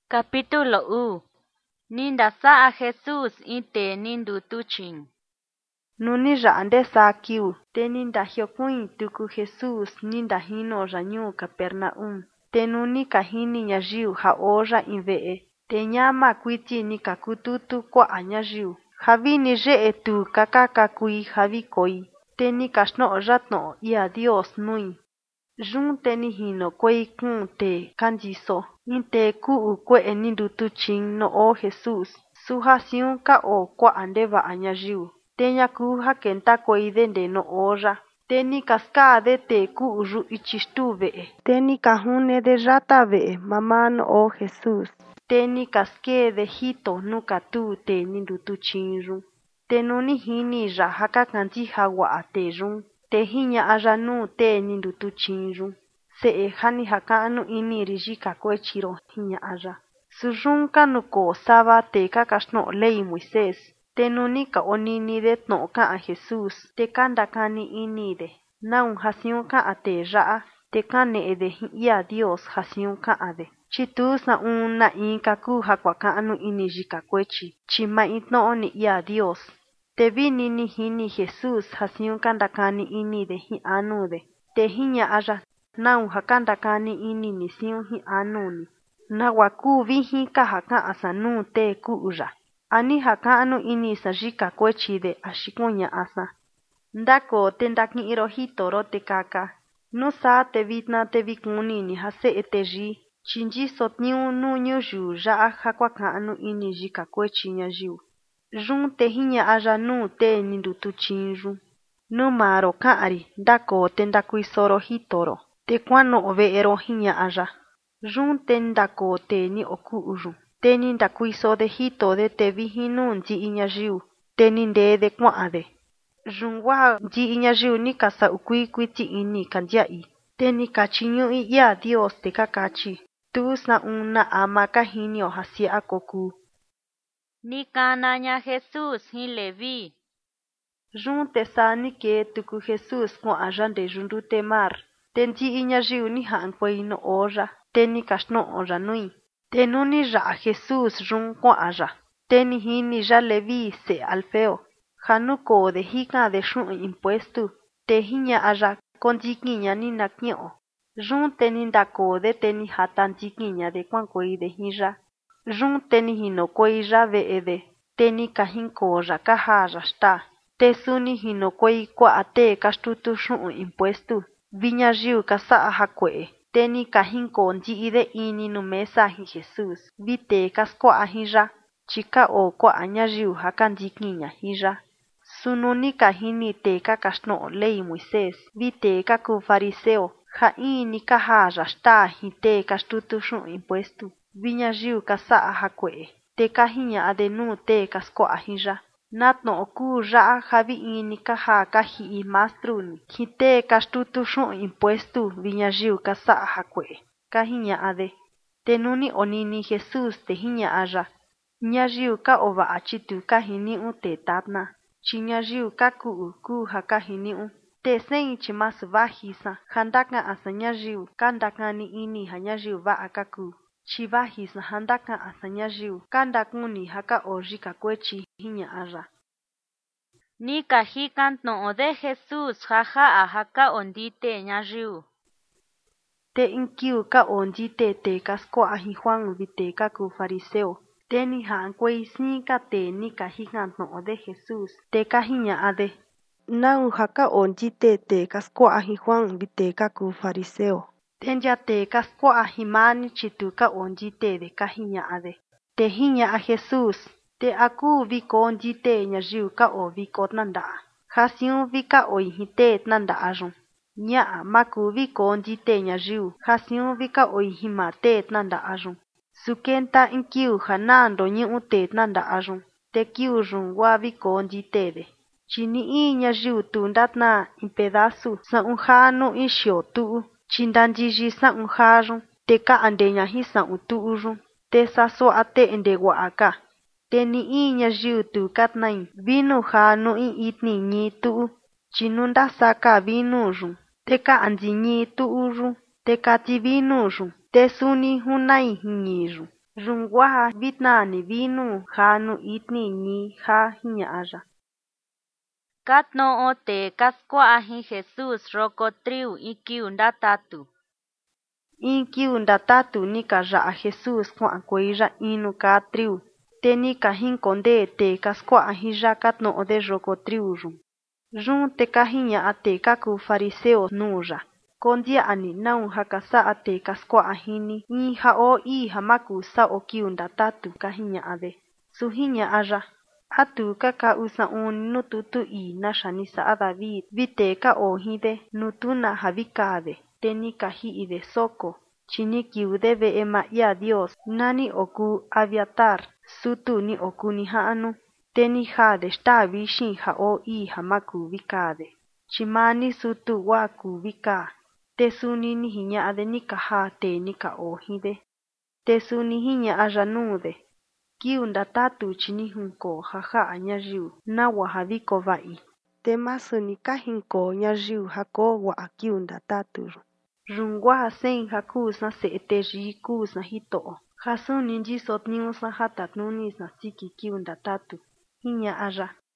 Capítulo 1. Ninda saa Jesús inte nindu tuchin. Nuni rande sa kiu, te ninda hiokuin tuku Jesus ninda hino ranyu Capernaum. Te nuni kahini nyajiu ha oja inve'e. Te nyama kuiti ni kakututu kwa nyajiu. Javi ni je tu kakakakui javi koi. Te ni kashno ratno ia Dios nui. Jun te ni hino kwei kun te kanjiso. Inte kuu kwe nindu tuchin no o Jesus. Suha siun ka o kwa andeva anyajiu. Te nyaku hakenta kwei dende no oja. Te ni kaska de te kuu ru ichistu ve'e. Te ni kahune de rata ve'e mama no o Jesus. Te ni kaske de hito nuka tu te nindu tuchin ru. Te nuni hini ra haka kanji hawa ate run. Te hinya ajanu te nindu tuchin ru. Se hani hakanu ini rijika kwechiro hinya aja. Sujun kanuko saba te kakashno lei Moisés. Te nuni ka onini de tno ka a Jesus. Te kanda kani ini de. Naun hasiun ka ate raa. Te kane de ia Dios hasiun ka ade. Chitus na una inka ku hakwa kanu ini jika kwechi. Chima itno oni ia Dios. Te vini ni hini Jesus hasiun kanda kani ini de hi anu de. Te hinya aja. Naun hakanda kani ini ni siun hi anuni. Na waku vihi ka haka asanu te kuuja. Ani haka anu ini sajika kwechi de ashikunya asa. Ndako te ndaki iro hitoro te kaka. No sa te vitna te vikuni ni hase eteji. Chinji sotniu nu nyuju ja hakwa ka anu ini jika kwechi nyajiu. Jun te hinya aja nu te nindu tuchinju. No maro kaari ndako te ndakuisoro hitoro. Te kwano ve'ero hinya aja. Jun te ndako te ni oku uju. Te ni ndakuiso de hito de te vihinu nji inyajiu. Te ni nde de kwaade. Jun wa nji inyajiu ni kasa ukui kuiti ini kanjai. Te ni kachinyu ia Dios te kakachi. Tus na una ama kahinio hasia akoku. Ni kananya Jesús hi Levi. Jun te sa ni ke tuku Jesus kwa ajande jundu te mar. Te nji inyajiu ni hankwei no oja. Te ni kashno oja nui. Te nuni ra Jesus jun kwa aja. Te ni hini ja Levi se Alfeo. Hanuko de hika de shun impuestu. Te hinya aja konjikinya ni naknyo. Jun te ni ndako de te ni hatan jikinya de kwankwei de hija. Jun te ni hino kwei ja ve'e de. Te ni kahinko ja kaha ja sta. Te suni hino kwei kwa ate kastutu shun impuestu. Viña jiu kasa hakwe. Te ni kahinko nji de ini no mesa hi Jesus. Vite kaskwa hija. Chika o kwa anya jiu hakan jikinya hija. Sununi kahini te kakashno lei Moisés. Vite kaku fariseo. Ha ini kaha jashta hi te kastutu shun impuestu. Viña jiu kasa hakwe. Te kahinya adenu te kaskwa hija. Natno oku raa javi ini kaha kahi mastruni. Hite kastutu shun impuestu viña jiu kasa hakwe. Kahinya ade. Te nuni onini Jesus te hinya aja. Nya jiu ka ova achitu kahini u te tatna. Chinya jiu ka ku hakahini u. Te sen chimas vahisa. Handaka asa nya jiu kandakani ini hanya jiu va akaku. Chivahisa handaka asanya jiu. Kandakuni haka ojika kwechi hinya aja. Ni kahikan no de Jesús jaja haka ondite nyajiu. Te inkiu ka ondite te kasko ahi Juan vite kaku fariseo. Te ni hankwei sin ka te ni kahikan no de Jesús. Te kahinya ade. Nau haka ondite te kasko ahi Juan vite kaku fariseo. Tenja te kasko ahi mani chitu ka ondite de kahinya ade. Te hinya a Jesus. Te aku viko ondite nyajiu ka o viko nanda. Hasiun vika oihite nanda ajun. Nya maku viko ondite nyajiu. Hasiun vika oihimate nanda ajun. Sukenta inkiu hanando nyu te nanda ajun. Te kiu jun wa viko ondite de. Chini i nyajiu tu ndatna in pedazu sa unjanu ishio tu. Chindanjiji sa unjajun. Te ka andenya hi sa utuujun. Te saso ate endewa aka. Te ni i nyajiu tu katnain. Vinu hanu i itni nyi tu. Chinunda saka vinu jun. Te ka anji nyi tu jun. Te ka ti vinu jun. Te suni hunai hinyi jun. Rungwaha vitna ni vinu hanu itni ni ha hiña'aya. Katno o te kaskuahi Jesus roko triu ikiu ndatatu. Inkiu ndatatu ni ka ra'a Jesus kua'a kueya inu ka triu. Te ni ka hinkonde te kaskuahi ya katno de roko triu run. Run te ka hiña'a te kaku fariseo nuya. Kondia'ani naun hakasa'a te kaskua'ahini in ha'o i hamaku sa'o kiu ndatatu ka hiña'ade. Su hiña'aya. Atu kaka usaun nututu i nasha ni sa'a David vite ka ohide nutuna havikade te ni ka hi'ide soko chini kiude ve'e ma'ya Dios nani oku Abiatar sutu ni oku ni ha'anu te ni jade shta vishin ha'o i hamaku vikade chimani sutu waku vika te suni ni hiña'ade ni ka ha te ni ka ohide te suni hiña'aya nude. Kiu ndatatu chini hunko haja'a ñayiu nawa haviko va'i. Te masuni ka hinko ñayiu hako wa'a kiu ndatatu. Rungwaha sein hakusna se'ete yi kusna hito'o. Hasuni nyiso tniusna hatatnunisna siki kiu ndatatu. Hiña'aya.